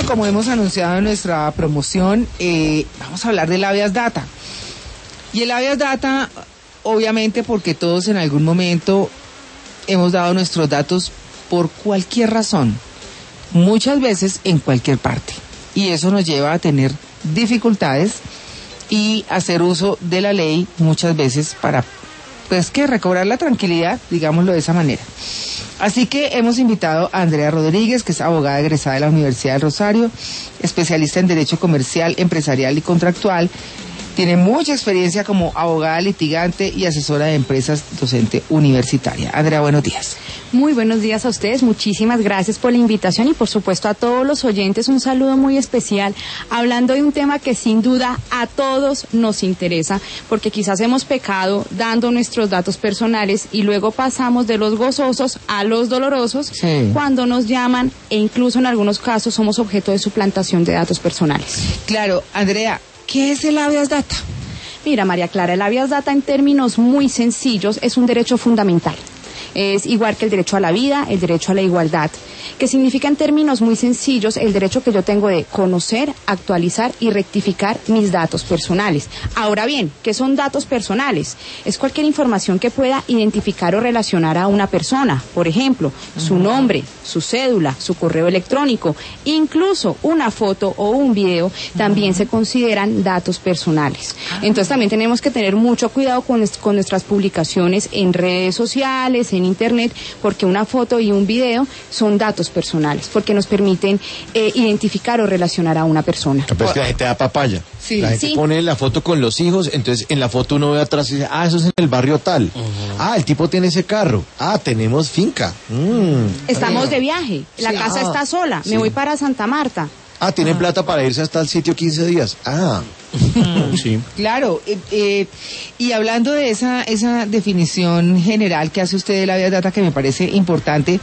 bueno, como hemos anunciado en nuestra promoción, vamos a hablar del habeas data. Y el habeas data, obviamente, porque todos en algún momento hemos dado nuestros datos por cualquier razón, muchas veces en cualquier parte. Y eso nos lleva a tener dificultades y hacer uso de la ley muchas veces para, pues, que recobrar la tranquilidad, digámoslo de esa manera. Así que hemos invitado a Andrea Rodríguez, que es abogada egresada de la Universidad del Rosario, especialista en Derecho Comercial, Empresarial y Contractual. Tiene mucha experiencia como abogada litigante y asesora de empresas, docente universitaria. Andrea, buenos días. Muy buenos días a ustedes, muchísimas gracias por la invitación y por supuesto a todos los oyentes un saludo muy especial, hablando de un tema que sin duda a todos nos interesa, porque quizás hemos pecado dando nuestros datos personales y luego pasamos de los gozosos a los dolorosos cuando nos llaman e incluso en algunos casos somos objeto de suplantación de datos personales. Claro, Andrea, ¿qué es el habeas data? Mira, María Clara, el habeas data en términos muy sencillos es un derecho fundamental. Es igual que el derecho a la vida, el derecho a la igualdad, que significa en términos muy sencillos el derecho que yo tengo de conocer, actualizar y rectificar mis datos personales. Ahora bien, ¿qué son datos personales? Es cualquier información que pueda identificar o relacionar a una persona, por ejemplo, su nombre, su cédula, su correo electrónico, incluso una foto o un video también se consideran datos personales. Entonces también tenemos que tener mucho cuidado con nuestras publicaciones en redes sociales, en internet, porque una foto y un video son datos personales, porque nos permiten identificar o relacionar a una persona. Pero es que la gente da papaya. Sí. La gente pone la foto con los hijos, entonces en la foto uno ve atrás y dice, eso es en el barrio tal. El tipo tiene ese carro. Tenemos finca. Estamos de viaje, la casa está sola, me voy para Santa Marta. Tiene plata para irse hasta el sitio 15 días. Sí. Claro, y hablando de esa definición general que hace usted de la habeas data, que me parece importante,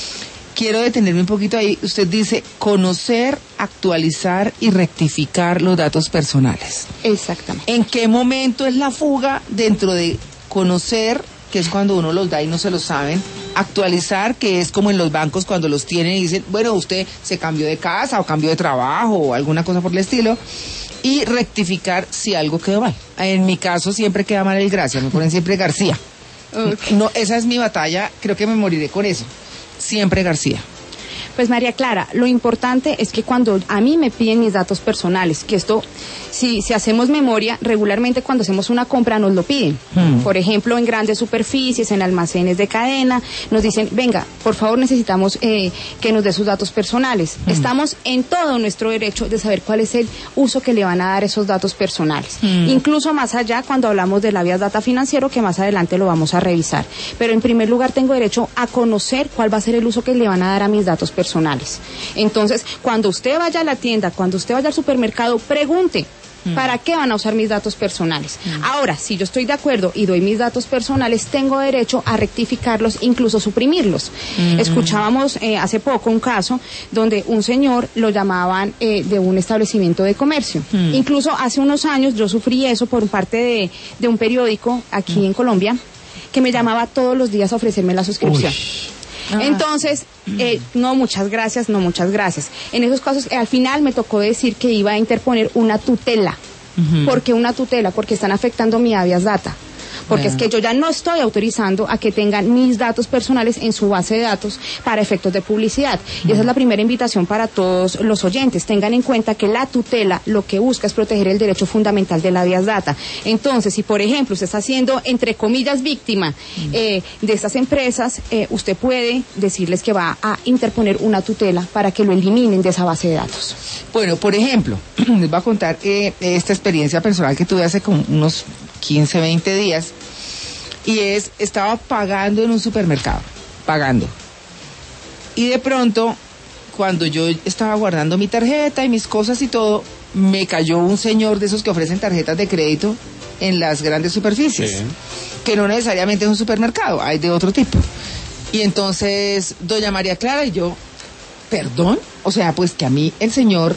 quiero detenerme un poquito ahí. Usted dice conocer, actualizar y rectificar los datos personales. Exactamente. ¿En qué momento es la fuga dentro de conocer, que es cuando uno los da y no se los saben, actualizar, que es como en los bancos cuando los tienen y dicen, bueno, usted se cambió de casa o cambió de trabajo o alguna cosa por el estilo, y rectificar si algo quedó mal? En mi caso siempre queda mal el Gracia, me ponen siempre García. Okay. No, esa es mi batalla, creo que me moriré con eso, siempre García. Pues María Clara, lo importante es que cuando a mí me piden mis datos personales, que esto, si hacemos memoria, regularmente cuando hacemos una compra nos lo piden. Por ejemplo, en grandes superficies, en almacenes de cadena, nos dicen, venga, por favor necesitamos que nos dé sus datos personales. Estamos en todo nuestro derecho de saber cuál es el uso que le van a dar esos datos personales. Incluso más allá cuando hablamos del habeas data financiero, que más adelante lo vamos a revisar. Pero en primer lugar tengo derecho a conocer cuál va a ser el uso que le van a dar a mis datos personales. Entonces, cuando usted vaya a la tienda, cuando usted vaya al supermercado, pregunte, ¿para qué van a usar mis datos personales? Ahora, si yo estoy de acuerdo y doy mis datos personales, tengo derecho a rectificarlos, incluso suprimirlos. Escuchábamos hace poco un caso donde un señor lo llamaban de un establecimiento de comercio. Incluso hace unos años yo sufrí eso por parte de un periódico aquí en Colombia, que me llamaba todos los días a ofrecerme la suscripción. Entonces, no muchas gracias. En esos casos, al final me tocó decir que iba a interponer una tutela. ¿Por qué una tutela? Porque están afectando mi habeas data. Porque es que yo ya no estoy autorizando a que tengan mis datos personales en su base de datos para efectos de publicidad. Y esa es la primera invitación para todos los oyentes. Tengan en cuenta que la tutela lo que busca es proteger el derecho fundamental de la habeas data. Entonces, si por ejemplo usted está siendo, entre comillas, víctima de estas empresas, usted puede decirles que va a interponer una tutela para que lo eliminen de esa base de datos. Bueno, por ejemplo, les voy a contar esta experiencia personal que tuve hace como unos 15, 20 días, y estaba pagando en un supermercado, y de pronto, cuando yo estaba guardando mi tarjeta y mis cosas y todo, me cayó un señor de esos que ofrecen tarjetas de crédito en las grandes superficies, que no necesariamente es un supermercado, hay de otro tipo. Y entonces, doña María Clara y yo, perdón, o sea, pues que a mí el señor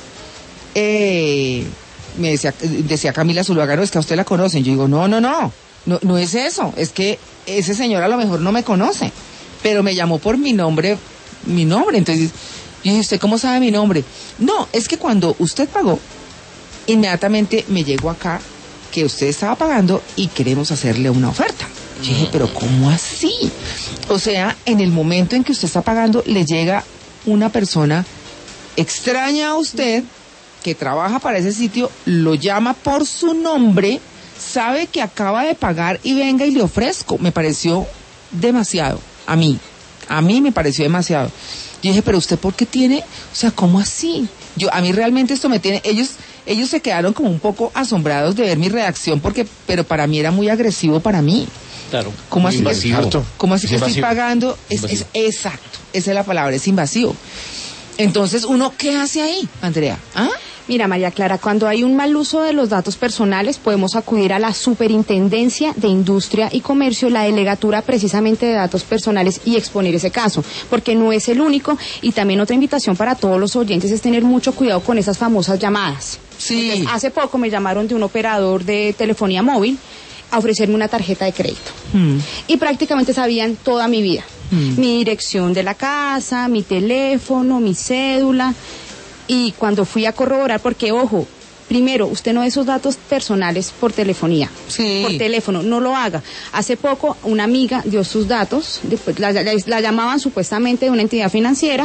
me decía Camila Zuluaga, no, es que a usted la conocen. Yo digo, no es eso, es que ese señor a lo mejor no me conoce, pero me llamó por mi nombre, entonces Yo dije, ¿usted cómo sabe mi nombre? No, es que cuando usted pagó, inmediatamente me llegó acá que usted estaba pagando y queremos hacerle una oferta. Yo dije, pero ¿cómo así? O sea, en el momento en que usted está pagando, le llega una persona extraña a usted, que trabaja para ese sitio, lo llama por su nombre, sabe que acaba de pagar y venga y le ofrezco. Me pareció demasiado, a mí me pareció demasiado. Yo dije, pero usted ¿por qué tiene? O sea, ¿cómo así? A mí realmente esto me tiene, ellos se quedaron como un poco asombrados de ver mi reacción, pero para mí era muy agresivo para mí. Claro. ¿Cómo así? ¿Cómo así que estoy pagando? Exacto, esa es la palabra, es invasivo. Entonces, ¿uno qué hace ahí, Andrea? ¿Ah? Mira, María Clara, cuando hay un mal uso de los datos personales, podemos acudir a la Superintendencia de Industria y Comercio, la delegatura precisamente de datos personales, y exponer ese caso, porque no es el único. Y también otra invitación para todos los oyentes es tener mucho cuidado con esas famosas llamadas. Sí. Entonces, hace poco me llamaron de un operador de telefonía móvil a ofrecerme una tarjeta de crédito. Y prácticamente sabían toda mi vida. Mi dirección de la casa, mi teléfono, mi cédula. Y cuando fui a corroborar, porque ojo, primero, usted no dé esos datos personales por telefonía, por teléfono, no lo haga. Hace poco una amiga dio sus datos, después la llamaban supuestamente de una entidad financiera,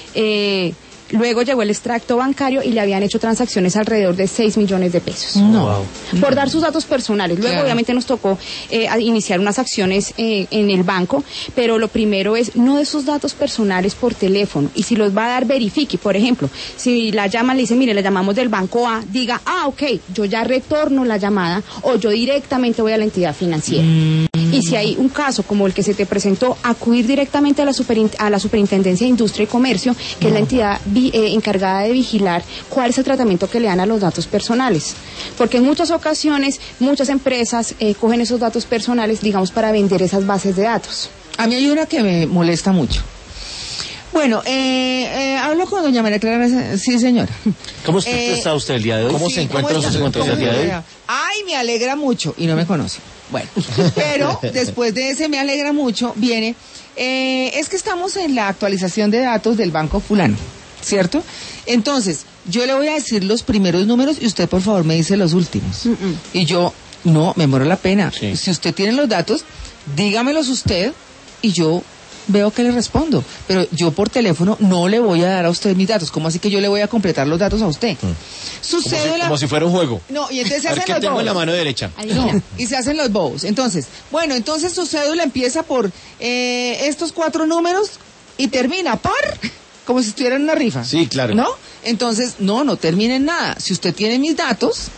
luego llegó el extracto bancario y le habían hecho transacciones alrededor de 6 millones de pesos. No. Por dar sus datos personales. Luego, obviamente, nos tocó iniciar unas acciones en el banco, pero lo primero es no de sus datos personales por teléfono. Y si los va a dar, verifique. Por ejemplo, si la llama, le dice, mire, le llamamos del banco A, diga, ok, yo ya retorno la llamada o yo directamente voy a la entidad financiera. Y si hay un caso como el que se te presentó, acudir directamente a la Superintendencia de Industria y Comercio, que es la entidad encargada de vigilar cuál es el tratamiento que le dan a los datos personales. Porque en muchas ocasiones, muchas empresas cogen esos datos personales, digamos, para vender esas bases de datos. A mí hay una que me molesta mucho. Bueno, hablo con doña María Clara. Sí, señora. ¿Cómo está usted el día de hoy? ¿Cómo se encuentra el día de hoy? Ay, me alegra mucho. Y no me conoce. Bueno, pero después de ese me alegra mucho, viene, es que estamos en la actualización de datos del banco fulano, ¿cierto? Entonces, yo le voy a decir los primeros números y usted por favor me dice los últimos. Y yo, no, me muero la pena. Sí. Si usted tiene los datos, dígamelos usted y yo veo que le respondo. Pero yo por teléfono no le voy a dar a usted mis datos. ¿Cómo así que yo le voy a completar los datos a usted? Su cédula... Como si fuera un juego. No, y entonces se A ver, hacen ¿qué los tengo bobos. en la mano derecha? No, y se hacen los bobos. Entonces, bueno, entonces su cédula empieza por estos 4 números y termina por... como si estuviera en una rifa. Sí, claro. ¿No? Entonces, no termina en nada. Si usted tiene mis datos,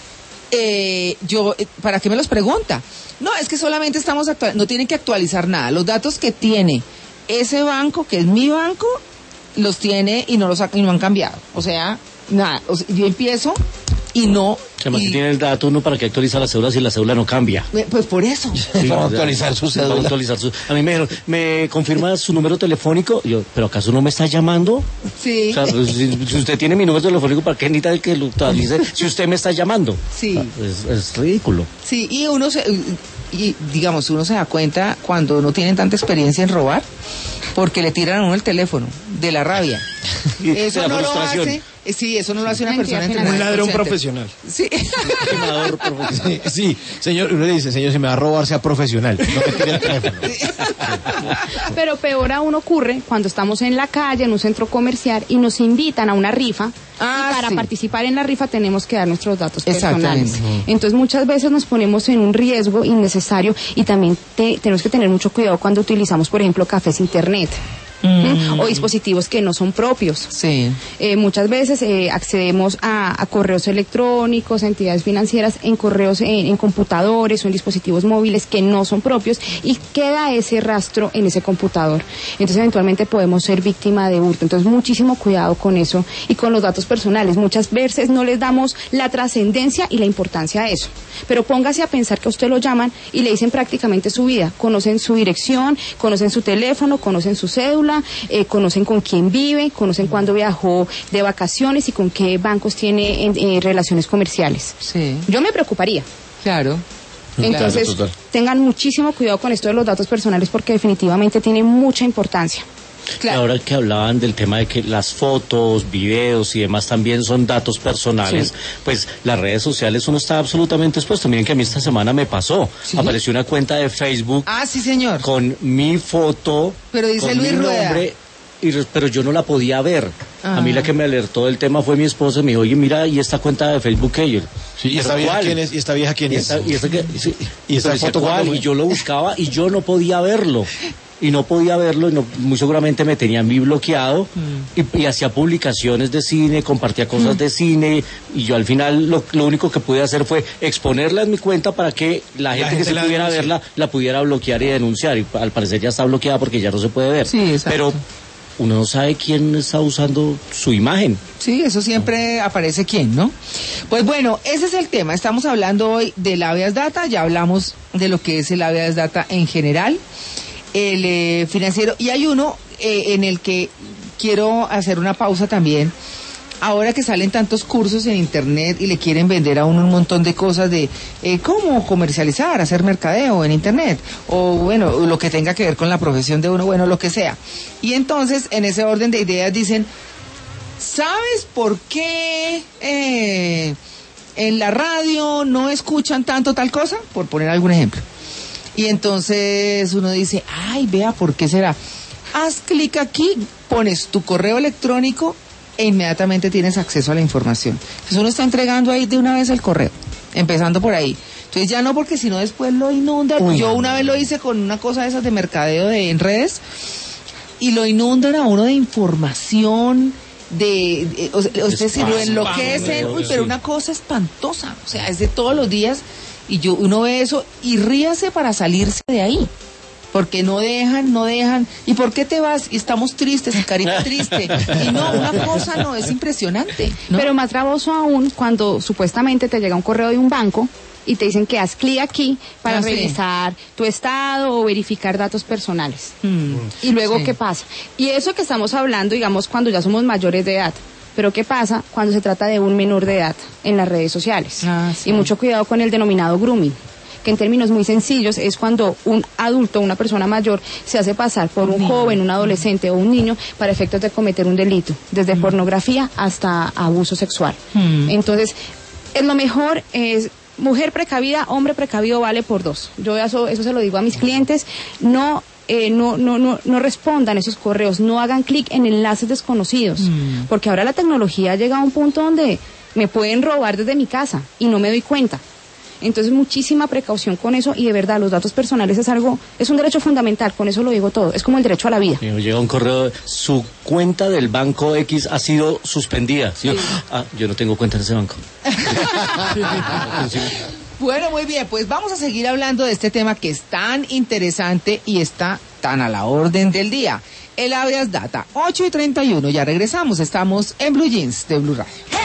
¿para qué me los pregunta? No, es que solamente estamos no tienen que actualizar nada. Los datos que tiene ese banco, que es mi banco, los tiene y no han cambiado. O sea, nada. O sea, yo empiezo y no... Además, si tiene el dato uno, ¿para qué actualiza la cédula si la cédula no cambia? Pues por eso. Sí, Para actualizar su cédula. Para actualizar a mí me dijeron, ¿me confirma su número telefónico? Yo, ¿pero acaso no me está llamando? Sí. O sea, pues, si usted tiene mi número telefónico, ¿para qué necesita que lo actualice si usted me está llamando? Sí. Es ridículo. Sí, y uno se da cuenta cuando no tienen tanta experiencia en robar, porque le tiran a uno el teléfono, de la rabia. Eso De la no lo frustración. hace, eso no lo hace una persona Mentira, entrenada. Un en ladrón call center. profesional. Sí. Timador profesional. Sí, señor, uno le dice, señor, si me va a robar, sea profesional, no me tire el teléfono. Pero peor aún ocurre cuando estamos en la calle, en un centro comercial, y nos invitan a una rifa. Ah, y para sí. participar en la rifa tenemos que dar nuestros datos Exactamente. personales. Entonces muchas veces nos ponemos en un riesgo innecesario y también tenemos que tener mucho cuidado cuando utilizamos, por ejemplo, cafés internet. O dispositivos que no son propios. Sí. Muchas veces accedemos a correos electrónicos, a entidades financieras, en correos, en computadores o en dispositivos móviles que no son propios, y queda ese rastro en ese computador. Entonces eventualmente podemos ser víctima de hurto. Entonces muchísimo cuidado con eso y con los datos personales. Muchas veces no les damos la trascendencia y la importancia a eso. Pero póngase a pensar que a usted lo llaman y le dicen prácticamente su vida. Conocen su dirección, conocen su teléfono, conocen su cédula, conocen con quién vive, conocen cuándo viajó de vacaciones y con qué bancos tiene relaciones comerciales. Sí. Yo me preocuparía. Claro. Entonces, Claro, total. tengan muchísimo cuidado con esto de los datos personales porque definitivamente tiene mucha importancia. Claro. Y ahora que hablaban del tema de que las fotos, videos y demás también son datos personales, Sí. pues las redes sociales uno está absolutamente expuesto. Miren que a mí esta semana me pasó. ¿Sí? Apareció una cuenta de Facebook Ah, sí, señor. con mi foto, Pero dice con Luis mi Rueda. nombre, pero yo no la podía ver. Ah. A mí la que me alertó del tema fue mi esposa. Me dijo, oye, mira, ¿y esta cuenta de Facebook qué? Y yo, Sí, ¿y esta ¿pero vieja cuál? quién es? ¿Y esta vieja quién ¿Y es? esta que, sí, ¿Y esta pero decía, foto ¿cuál? cuándo fue? Y yo lo buscaba y yo no podía verlo. Y no podía verlo, y muy seguramente me tenía a mí bloqueado, y hacía publicaciones de cine, compartía cosas de cine, y yo al final lo único que pude hacer fue exponerla en mi cuenta para que la gente que gente se la pudiera denuncie. verla, la pudiera bloquear y denunciar, y al parecer ya está bloqueada porque ya no se puede ver. Sí, exacto. Pero uno no sabe quién está usando su imagen. Sí, eso siempre aparece quién, ¿no? Pues bueno, ese es el tema. Estamos hablando hoy del habeas data, ya hablamos de lo que es el habeas data en general, el financiero, y hay uno en el que quiero hacer una pausa también. Ahora que salen tantos cursos en internet y le quieren vender a uno un montón de cosas de cómo comercializar, hacer mercadeo en internet, o bueno, lo que tenga que ver con la profesión de uno, bueno, lo que sea. Y entonces, en ese orden de ideas dicen, ¿sabes por qué en la radio no escuchan tanto tal cosa? Por poner algún ejemplo. Y entonces uno dice, ay, vea, ¿por qué será? Haz clic aquí, pones tu correo electrónico e inmediatamente tienes acceso a la información. Entonces uno está entregando ahí de una vez el correo, empezando por ahí. Entonces ya no, porque si no después lo inundan. Uy, Yo no, una no, vez no. lo hice con una cosa de esas de mercadeo en redes, y lo inundan a uno de información, o sea, si lo enloquecen, uy, pero una cosa espantosa, o sea, es de todos los días, y uno ve eso y ríase para salirse de ahí, porque no dejan, ¿y por qué te vas? Y estamos tristes, y carita triste, y no, una cosa no, es impresionante, ¿no? Pero más gravoso aún cuando supuestamente te llega un correo de un banco y te dicen que haz clic aquí para Ah, sí. revisar tu estado o verificar datos personales. Y luego, Sí. ¿qué pasa? Y eso que estamos hablando, digamos, cuando ya somos mayores de edad. Pero ¿qué pasa cuando se trata de un menor de edad en las redes sociales? Ah, sí. Y mucho cuidado con el denominado grooming, que en términos muy sencillos es cuando un adulto, una persona mayor, se hace pasar por un joven, un adolescente o un niño para efectos de cometer un delito, desde pornografía hasta abuso sexual. Entonces, lo mejor es mujer precavida, hombre precavido vale por dos. Yo eso se lo digo a mis clientes, no respondan esos correos, no hagan clic en enlaces desconocidos, porque ahora la tecnología llega a un punto donde me pueden robar desde mi casa y no me doy cuenta. Entonces, muchísima precaución con eso, y de verdad, los datos personales es un derecho fundamental, con eso lo digo todo, es como el derecho a la vida. Me llega un correo, su cuenta del banco X ha sido suspendida. ¿Sí? Yo no tengo cuenta en ese banco. Bueno, muy bien, pues vamos a seguir hablando de este tema que es tan interesante y está tan a la orden del día. El habeas data, 8:31, ya regresamos, estamos en Blue Jeans de Blue Radio.